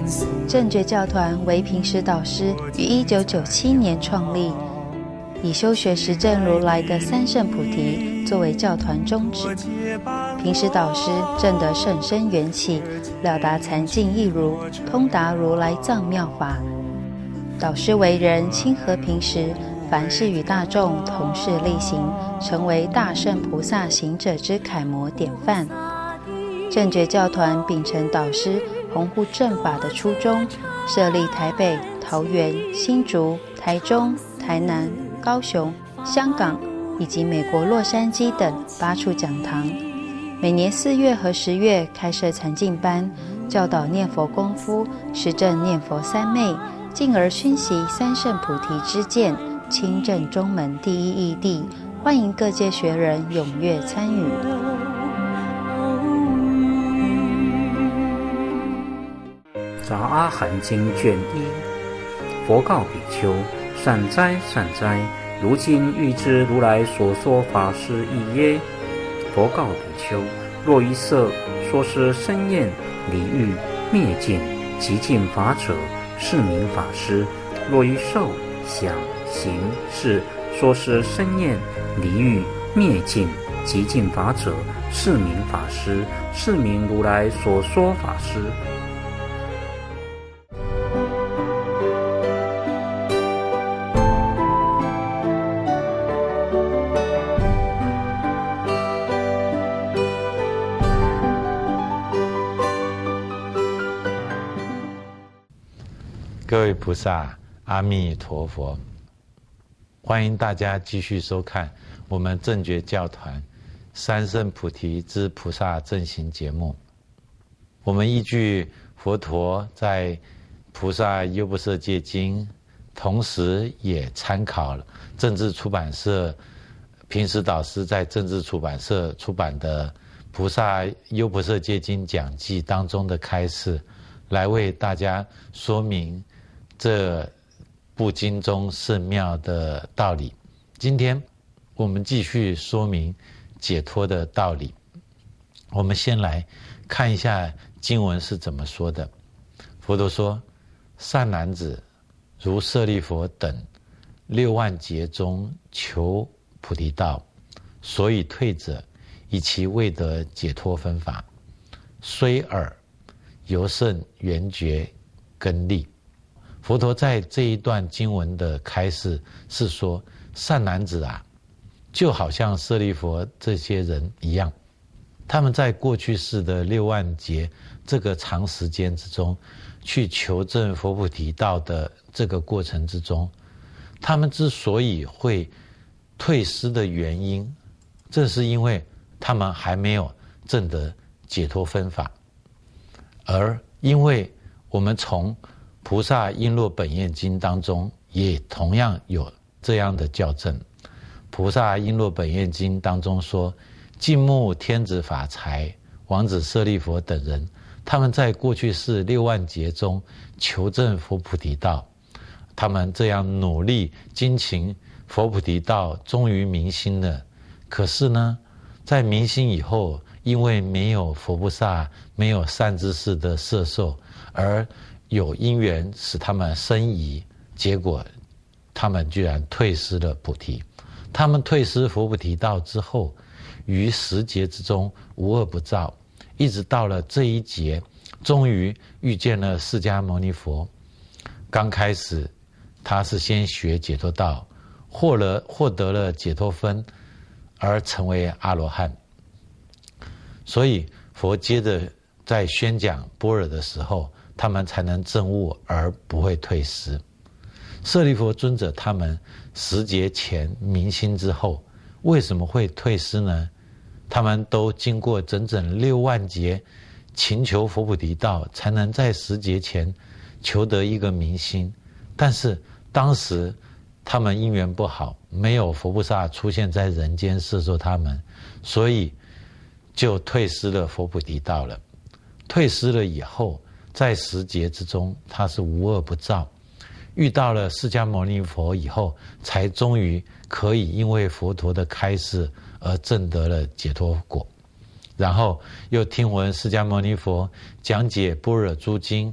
正觉教团为平时导师于1997年创立，以修学实证如来的三圣菩提作为教团宗旨。平时导师证得甚深缘起，了达禅境义如，通达如来藏妙法。导师为人亲和平时，凡事与大众同事力行，成为大圣菩萨行者之楷模典范。正觉教团秉承导师弘护正法的初衷，设立台北、桃园、新竹、台中、台南、高雄、香港以及美国洛杉矶等8处讲堂，每年4月和10月开设禅净班，教导念佛功夫，实证念佛三昧，进而熏习三圣菩提之见，亲证中门第一义谛，欢迎各界学人踊跃参与。 杂阿含经卷1，佛告比丘：善哉善哉，如今欲知如来所说法是义耶？佛告比丘：若于色说是身厌离欲灭尽极尽法者，是名法师；若于受想行识说是身厌离欲灭尽极尽法者，是名法师，是名如来所说法师。 各位菩萨，阿弥陀佛！欢迎大家继续收看我们正觉教团三圣菩提之菩萨正行节目。我们依据佛陀在《菩萨优婆塞戒经》，同时也参考了政治出版社平时导师在政治出版社出版的《菩萨优婆塞戒经讲记》当中的开示，来为大家说明这部经中甚妙的道理。今天我们继续说明解脱的道理。我们先来看一下经文是怎么说的。佛陀说：善男子，如舍利弗等6万劫中求菩提道，所以退者，以其未得解脱分法，虽尔尤甚缘觉根利。佛陀在这一段经文的开示是说，善男子啊，就好像舍利弗这些人一样，他们在过去世的6万劫这个长时间之中，去求证佛菩提道的这个过程之中，他们之所以会退失的原因，正是因为他们还没有证得解脱分法。而因为我们从菩萨璎珞本愿经当中也同样有这样的校正。菩萨璎珞本愿经当中说，净目天子法财王子舍利弗等人，他们在过去世6万劫中求证佛菩提道，他们这样努力精勤佛菩提道，终于明心了。可是呢，在明心以后，因为没有佛菩萨，没有善知识的摄受，而有因缘使他们生疑，结果他们居然退失了菩提。他们退失佛菩提道之后，于10劫之中无恶不造，一直到了这一劫，终于遇见了释迦牟尼佛。刚开始他是先学解脱道，获得了解脱分，而成为阿罗汉。所以佛接着在宣讲般若的时候，他们才能证悟而不会退失。舍利弗尊者他们10劫前明心之后，为什么会退失呢？他们都经过整整6万劫勤求佛菩提道，才能在10劫前求得一个明心。但是当时他们因缘不好，没有佛菩萨出现在人间摄受他们，所以就退失了佛菩提道了。退失了以后，在10劫之中，他是无恶不造，遇到了释迦牟尼佛以后，才终于可以因为佛陀的开示而证得了解脱果。然后又听闻释迦牟尼佛讲解般若诸经，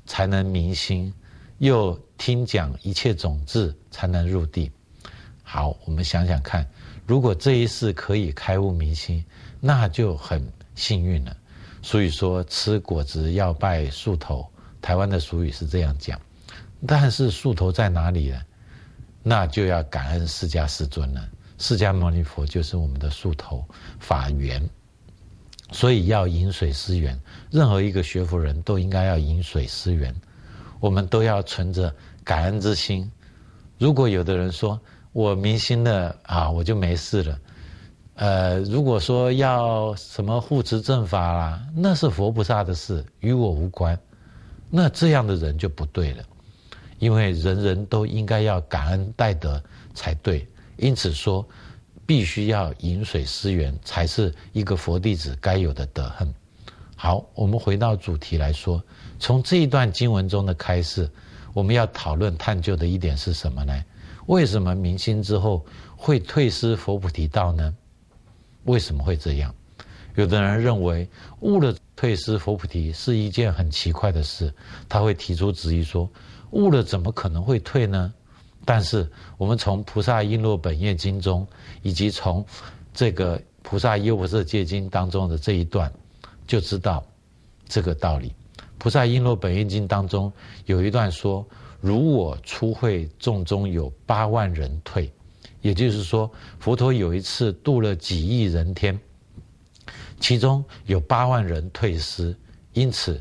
才能明心，又听讲一切种子才能入地。好，我们想想看，如果这一世可以开悟明心，那就很幸运了。所以说吃果子要拜树头，台湾的俗语是这样讲。但是树头在哪里呢？那就要感恩释迦世尊了。释迦牟尼佛就是我们的树头法源，所以要饮水思源。任何一个学佛人都应该要饮水思源，我们都要存着感恩之心。如果有的人说我明心了啊，我就没事了。如果说要什么护持正法啦，那是佛菩萨的事，与我无关。那这样的人就不对了，因为人人都应该要感恩戴德才对。因此说，必须要饮水思源，才是一个佛弟子该有的德行。好，我们回到主题来说，从这一段经文中的开示，我们要讨论探究的一点是什么呢？为什么明心之后会退失佛菩提道呢？为什么会这样？有的人认为悟了退失佛菩提是一件很奇怪的事，他会提出质疑说，悟了怎么可能会退呢？但是我们从菩萨璎珞本愿经中，以及从这个菩萨优婆塞戒经当中的这一段，就知道这个道理。菩萨璎珞本愿经当中有一段说，如我初会众中有8万人退，也就是说佛陀有一次度了几亿人天，其中有8万人退失，因此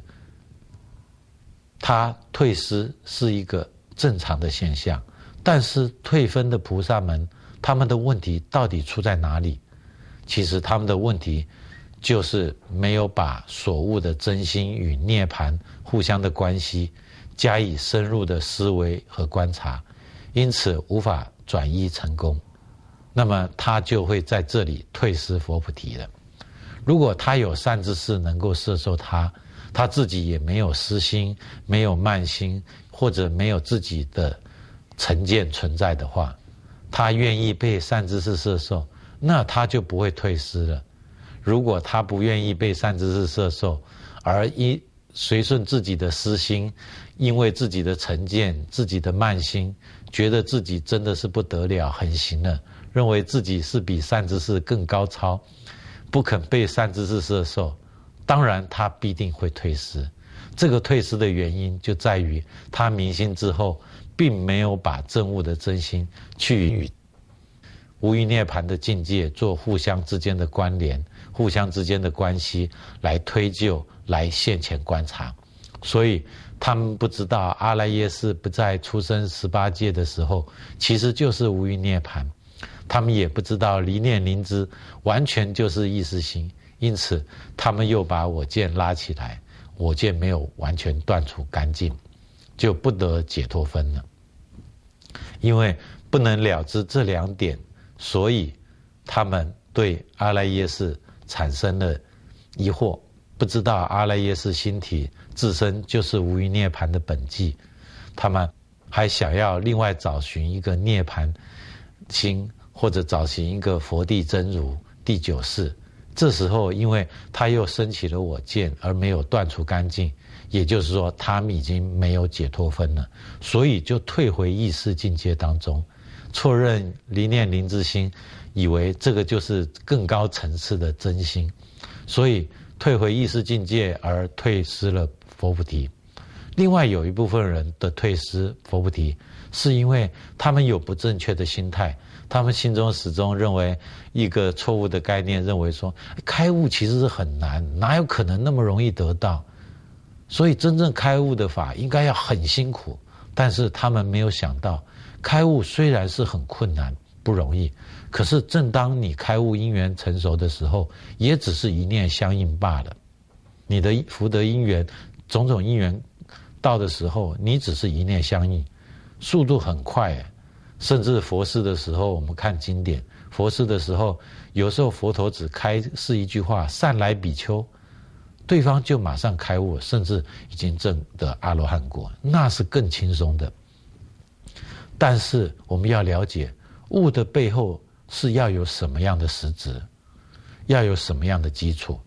他退失是一个正常的现象。但是退分的菩萨们，他们的问题到底出在哪里？其实他们的问题就是没有把所悟的真心与涅槃互相的关系加以深入的思维和观察，因此无法转依成功。那么他就会在这里退失佛菩提了。如果他有善知识能够摄受他，他自己也没有私心，没有慢心，或者没有自己的成见存在的话，他愿意被善知识摄受，那他就不会退失了。如果他不愿意被善知识摄受，而随顺自己的私心，因为自己的成见、自己的慢心，觉得自己真的是不得了，很行了，认为自己是比善知识更高超，不肯被善知识摄受，当然他必定会退失。这个退失的原因就在于他明心之后并没有把证悟的真心去与无余涅槃的境界做互相之间的关联，互相之间的关系来推究，来现前观察。所以他们不知道阿赖耶识不在出生18界的时候其实就是无余涅槃，他们也不知道离念灵知完全就是意识心，因此他们又把我见拉起来，我见没有完全断除干净，就不得解脱分了。因为不能了知这2点，所以他们对阿赖耶识产生了疑惑，不知道阿赖耶识心体自身就是无余涅槃的本际，他们还想要另外找寻一个涅槃心，或者找寻一个佛地真如第9世。这时候因为他又升起了我见而没有断除干净，也就是说他们已经没有解脱分了，所以就退回意识境界当中，错认离念灵知心，以为这个就是更高层次的真心，所以退回意识境界而退失了佛菩提。另外有一部分人的退失佛菩提是因为他们有不正确的心态，他们心中始终认为一个错误的概念，认为说开悟其实是很难，哪有可能那么容易得到，所以真正开悟的法应该要很辛苦。但是他们没有想到，开悟虽然是很困难不容易，可是正当你开悟因缘成熟的时候，也只是一念相应罢了。你的福德因缘种种因缘到的时候，你只是一念相应，速度很快。甚至佛事的时候，我们看经典，佛事的时候，有时候佛陀只开示一句话，善来比丘，对方就马上开悟，甚至已经证得阿罗汉果，那是更轻松的。但是我们要了解，悟的背后是要有什么样的实质，要有什么样的基础。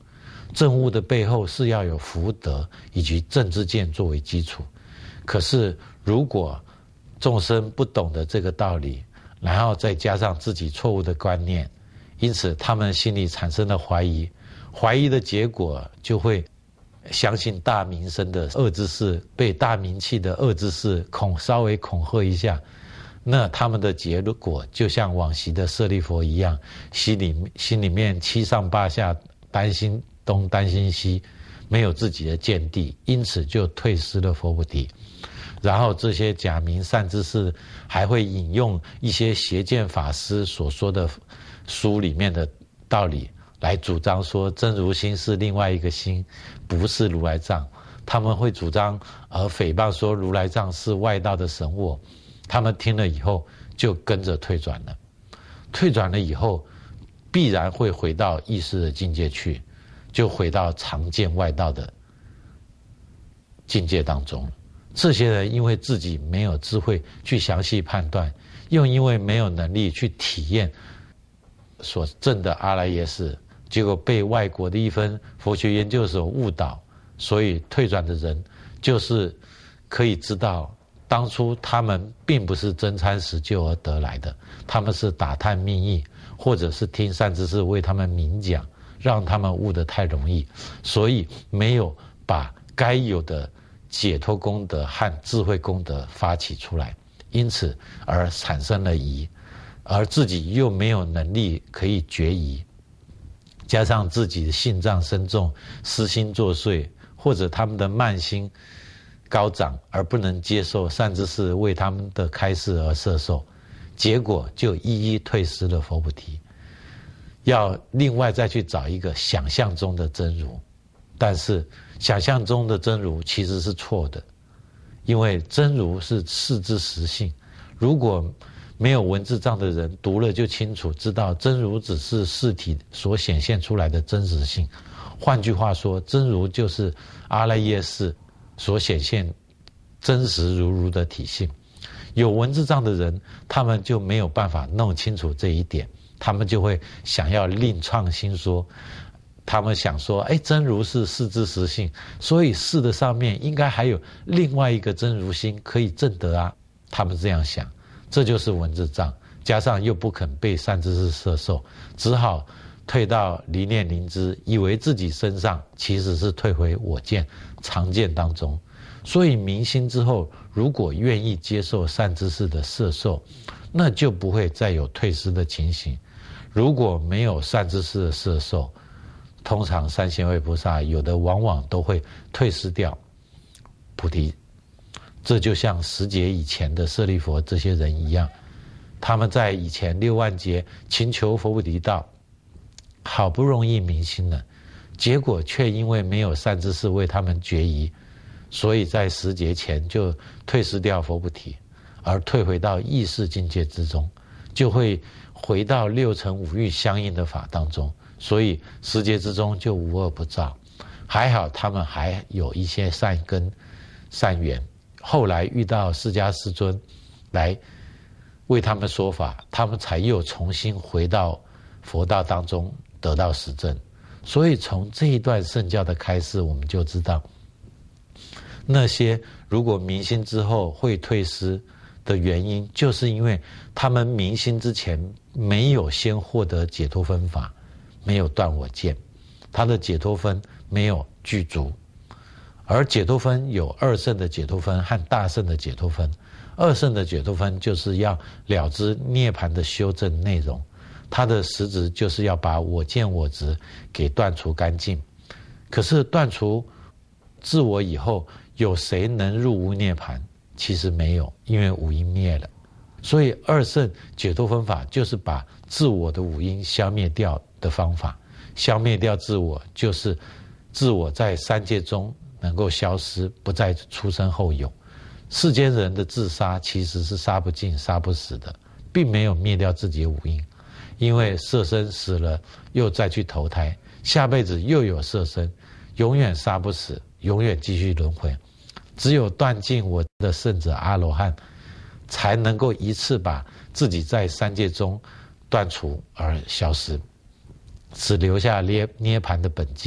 证悟的背后是要有福德以及正知见作为基础。可是如果众生不懂得这个道理，然后再加上自己错误的观念，因此他们心里产生了怀疑，怀疑的结果就会相信大名声的恶知识，被大名气的恶知识稍微恐吓一下，那他们的结果就像往昔的舍利弗一样，心里面七上八下，担心东担心西，没有自己的见地，因此就退失了佛菩提。然后这些假名善知识还会引用一些邪见法师所说的书里面的道理来主张说真如心是另外一个心，不是如来藏。他们会主张而诽谤说如来藏是外道的神我。他们听了以后就跟着退转了，退转了以后必然会回到意识的境界去，就回到常见外道的境界当中。这些人因为自己没有智慧去详细判断，又因为没有能力去体验所证的阿赖耶识，结果被外国的一分佛学研究所误导，所以退转的人就是可以知道当初他们并不是真参实救而得来的，他们是打探密意，或者是听善知识为他们明讲，让他们悟得太容易，所以没有把该有的解脱功德和智慧功德发起出来，因此而产生了疑，而自己又没有能力可以决疑，加上自己的性障深重，私心作祟，或者他们的慢心高涨而不能接受善知识为他们的开示而摄受，结果就一一退失了佛菩提，要另外再去找一个想象中的真如。但是想象中的真如其实是错的，因为真如是事之实性，如果没有文字障的人读了就清楚知道真如只是事体所显现出来的真实性。换句话说，真如就是阿赖耶识所显现真实如的体性。有文字障的人他们就没有办法弄清楚这一点，他们就会想要另创新说，他们想说真如是事之实性，所以事的上面应该还有另外一个真如心可以证得啊，他们这样想，这就是文字障，加上又不肯被善知识摄受，只好退到离念灵知，以为自己身上其实是退回我见常见当中。所以明心之后，如果愿意接受善知识的摄受，那就不会再有退失的情形。如果没有善知识的摄受，通常三贤位菩萨有的往往都会退失掉菩提。这就像10劫以前的舍利弗这些人一样，他们在以前6万劫勤求佛菩提道，好不容易明心了，结果却因为没有善知识为他们决疑，所以在10劫前就退失掉佛菩提，而退回到意识境界之中，就会回到6尘5欲相应的法当中，所以10劫之中就无恶不造。还好他们还有一些善根善缘，后来遇到释迦世尊来为他们说法，他们才又重新回到佛道当中得到实证。所以从这一段圣教的开示，我们就知道那些如果明心之后会退失的原因，就是因为他们明心之前没有先获得解脱分法，没有断我见，他的解脱分没有具足。而解脱分有二圣的解脱分和大圣的解脱分。二圣的解脱分就是要了知涅槃的修正内容，它的实质就是要把我见我执给断除干净。可是断除自我以后，有谁能入无涅槃？其实没有，因为五阴灭了。所以二圣解脱分法就是把自我的五阴消灭掉的方法。消灭掉自我，就是自我在三界中能够消失，不再出生后有。世间人的自杀其实是杀不尽杀不死的，并没有灭掉自己的五阴，因为色身死了又再去投胎，下辈子又有色身，永远杀不死，永远继续轮回。只有断尽我的圣者阿罗汉，才能够一次把自己在三界中断除而消失，只留下涅槃的本际，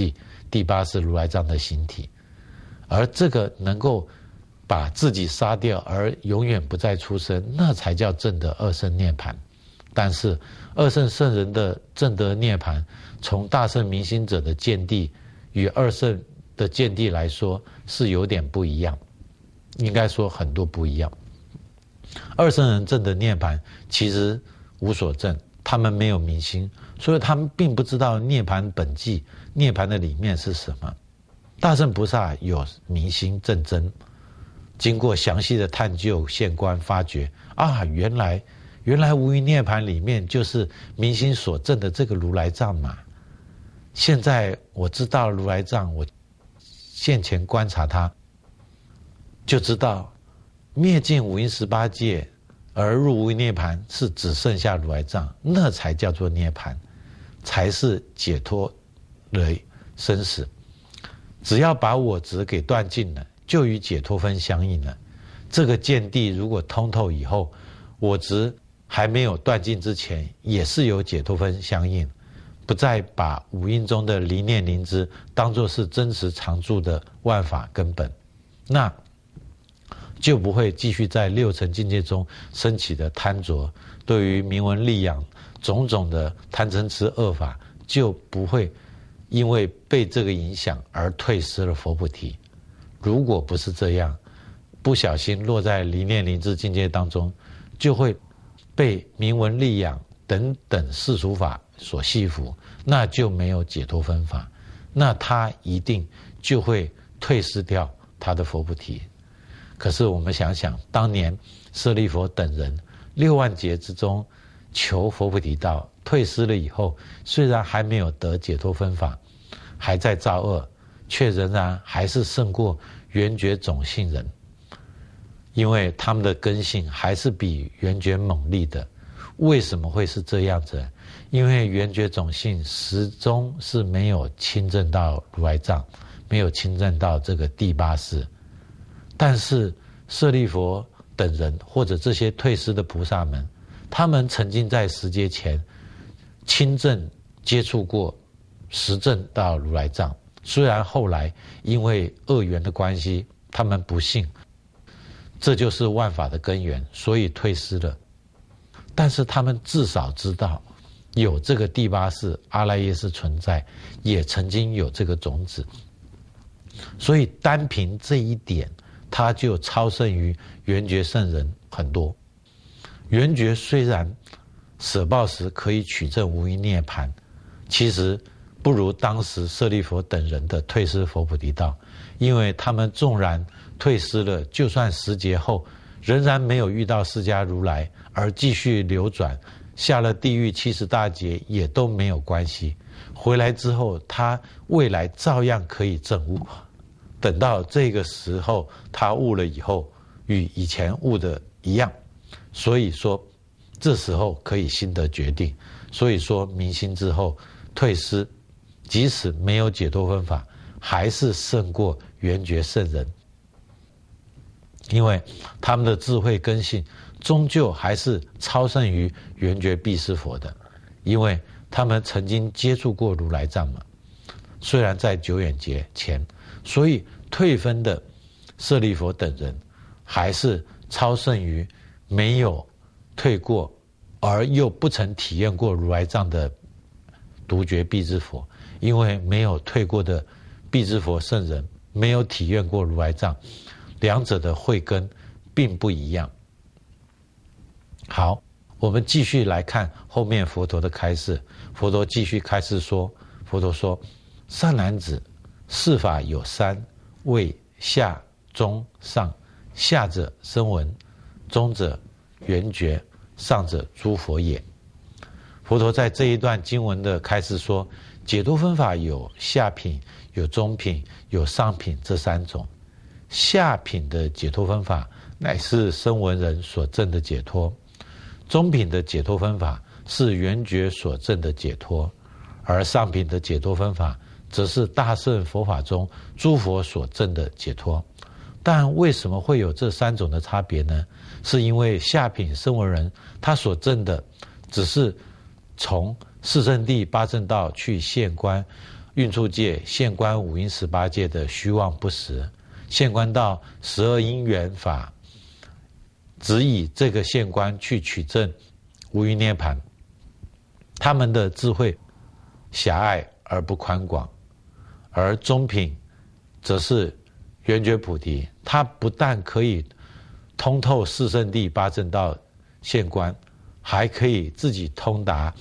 第八世如来藏的形体，而这个能够把自己杀掉而永远不再出生，那才叫正的二圣涅槃。但是二圣圣人的正德涅槃，从大圣明心者的见地与二圣的见地来说是有点不一样，应该说很多不一样。二圣人正的涅槃其实无所证，他们没有明心，所以他们并不知道涅槃本际，涅槃的里面是什么。大圣菩萨有明心正真，经过详细的探究现观发觉啊，原来无余涅槃里面就是明心所证的这个如来藏嘛。现在我知道如来藏，我现前观察它，就知道灭尽五阴18界而入无余涅槃是只剩下如来藏，那才叫做涅槃，才是解脱了生死。只要把我执给断尽了，就与解脱分相应了。这个见地如果通透以后，我执还没有断尽之前，也是有解脱分相应，不再把五阴中的离念灵知当作是真实常住的万法根本，那就不会继续在六尘境界中升起的贪着，对于名闻利养种种的贪嗔痴恶法，就不会因为被这个影响而退失了佛菩提。如果不是这样，不小心落在离念灵知境界当中，就会被名闻利养等等世俗法所系缚，那就没有解脱分法，那他一定就会退失掉他的佛菩提。可是我们想想，当年舍利弗等人6万劫之中求佛菩提道，退失了以后，虽然还没有得解脱分法，还在造恶，却仍然还是胜过缘觉种性人，因为他们的根性还是比缘觉猛烈的。为什么会是这样子？因为缘觉种性始终是没有亲证到如来藏，没有亲证到这个第八世。但是舍利弗等人或者这些退失的菩萨们，他们曾经在10劫前亲证接触过实证到如来藏，虽然后来因为恶缘的关系他们不信，这就是万法的根源，所以退失了。但是他们至少知道有这个第八世阿赖耶识存在，也曾经有这个种子，所以单凭这一点，他就超胜于缘觉圣人很多。缘觉虽然舍报时可以取证无余涅槃，其实不如当时舍利弗等人的退失佛菩提道，因为他们纵然退失了，就算10劫后仍然没有遇到释迦如来，而继续流转下了地狱70大劫也都没有关系。回来之后，他未来照样可以证悟。等到这个时候他悟了以后，与以前悟的一样，所以说这时候可以心得决定。所以说明心之后退失，即使没有解脱分法，还是胜过缘觉圣人，因为他们的智慧根性终究还是超胜于缘觉辟支佛的，因为他们曾经接触过如来藏嘛，虽然在久远劫前，所以退分的舍利弗等人还是超胜于没有退过而又不曾体验过如来藏的独觉辟支佛，因为没有退过的辟支佛圣人没有体验过如来藏，两者的慧根并不一样。好，我们继续来看后面佛陀的开示。佛陀继续开示说，佛陀说：善男子，世法有3，为下、中、上。下者声闻，中者缘觉，上者诸佛也。佛陀在这一段经文的开示说，解脱分法有下品、有中品、有上品这3种。下品的解脱分法乃是声闻人所证的解脱，中品的解脱分法是缘觉所证的解脱，而上品的解脱分法则是大乘佛法中诸佛所证的解脱。但为什么会有这3种的差别呢？是因为下品声闻人他所证的只是从四圣谛八正道去现观， 运处界现观五阴18界的虚妄不实，现观到12因缘法，只以这个现观去取证无余涅槃，他们的智慧狭隘而不宽广。而中品则是圆觉菩提，它不但可以通透四圣谛八正道现观，还可以自己通达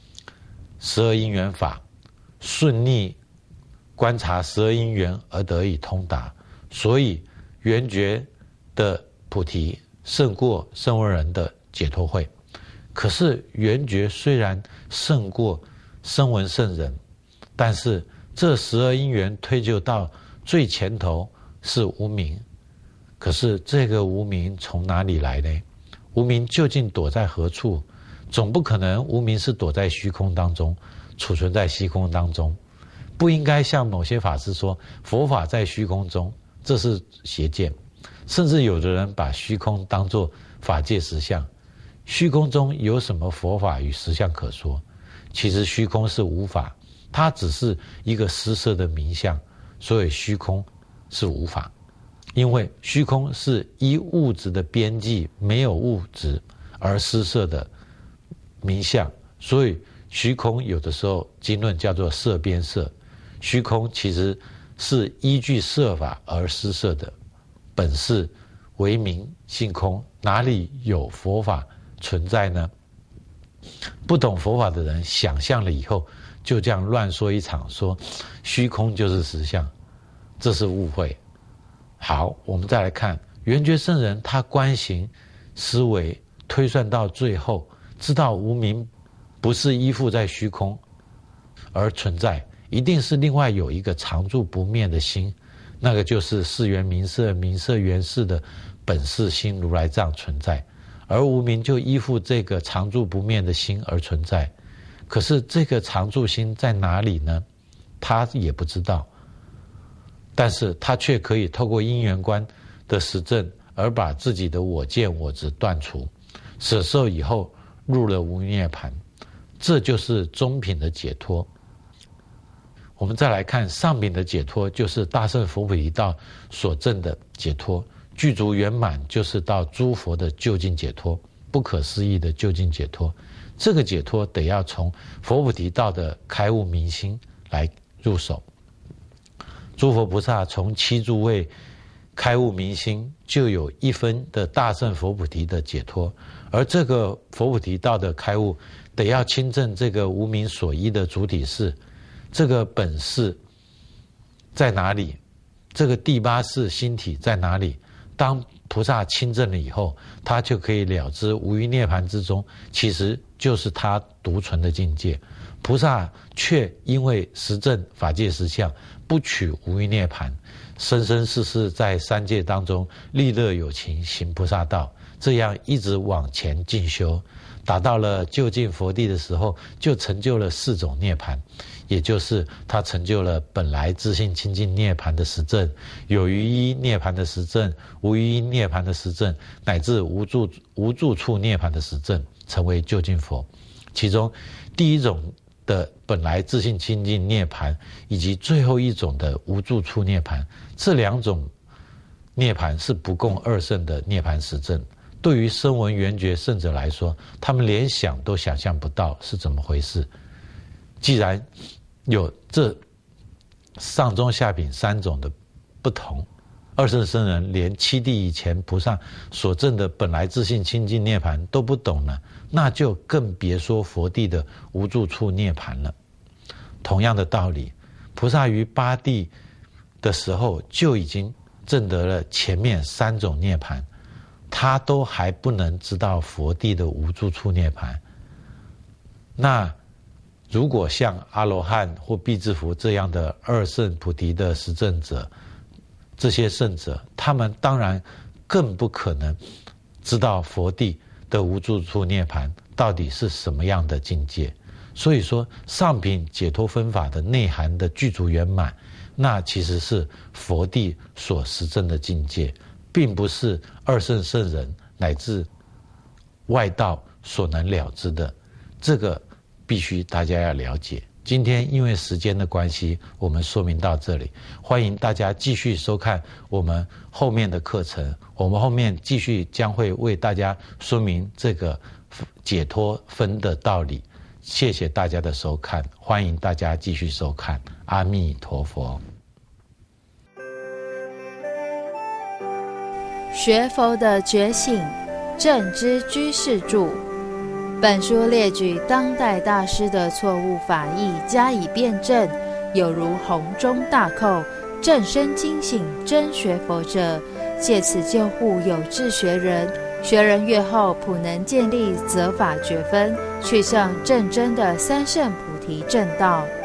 12因缘法，顺逆观察12因缘而得以通达。所以圆觉的菩提胜过声闻人的解脱慧。可是圆觉虽然胜过声闻圣人，但是这12因缘推究到最前头是无明。可是这个无明从哪里来呢？无明究竟躲在何处？总不可能无明是躲在虚空当中，储存在虚空当中。不应该像某些法师说佛法在虚空中，这是邪见。甚至有的人把虚空当作法界实相，虚空中有什么佛法与实相可说？其实虚空是无法，它只是一个施设的名相，所以虚空是无法。因为虚空是依物质的边际，没有物质而施设的名相，所以虚空有的时候经论叫做设边设。虚空其实是依据设法而施设的，本是为名性空，哪里有佛法存在呢？不懂佛法的人想象了以后，就这样乱说一场，说虚空就是实相，这是误会。好，我们再来看圆觉圣人，他观行思维推算到最后，知道无明不是依附在虚空而存在，一定是另外有一个常住不灭的心，那个就是是缘名色，名色缘事的本是心如来藏存在，而无明就依附这个常住不灭的心而存在。可是这个常住心在哪里呢？他也不知道，但是他却可以透过因缘观的实证而把自己的我见我执断除，舍受以后入了无涅槃，这就是中品的解脱。我们再来看上品的解脱，就是大乘佛菩提道所证的解脱，具足圆满，就是到诸佛的究竟解脱，不可思议的究竟解脱。这个解脱得要从佛菩提道的开悟明心来入手。诸佛菩萨从七诸位开悟明心，就有一分的大乘佛菩提的解脱。而这个佛菩提道的开悟，得要亲证这个无明所依的主体是，这个本是在哪里？这个第八识心体在哪里？当菩萨亲证了以后，他就可以了知无余涅槃之中，其实就是他独存的境界。菩萨却因为实证法界实相，不取无余涅槃，生生世世在三界当中利乐有情，行菩萨道，这样一直往前进修，达到了究竟佛地的时候，就成就了4种涅槃，也就是他成就了本来自性清净涅槃的实证，有余一涅槃的实证，无余一涅槃的实证，乃至无住处涅槃的实证，成为究竟佛。其中第一种的本来自性清净涅槃，以及最后一种的无住处涅槃，这2种涅槃是不共2圣的涅槃实证。对于声闻缘觉圣者来说，他们连想都想象不到是怎么回事。既然有这上中下品3种的不同，二圣僧人连7地以前菩萨所证的本来自性清净涅槃都不懂了，那就更别说佛地的无住处涅槃了。同样的道理，菩萨于8地的时候就已经证得了前面3种涅槃，他都还不能知道佛地的无住处涅槃。那如果像阿罗汉或辟支佛这样的2圣菩提的实证者，这些圣者，他们当然更不可能知道佛地的无住处涅槃到底是什么样的境界。所以说上品解脱分法的内涵的具足圆满，那其实是佛地所实证的境界，并不是2圣圣人乃至外道所能了知的。这个必须大家要了解。 今天因为时间的关系，我们说明到这里。欢迎大家继续收看我们后面的课程，我们后面继续将会为大家说明这个解脱分的道理。谢谢大家的收看，欢迎大家继续收看。阿弥陀佛。 学佛的觉醒，正知居士著。本书列举当代大师的错误法义加以辩证，有如洪钟大扣，正身惊醒真学佛者，借此救护有志学人。学人越后，普能建立择法觉分，去向正真的三圣菩提正道。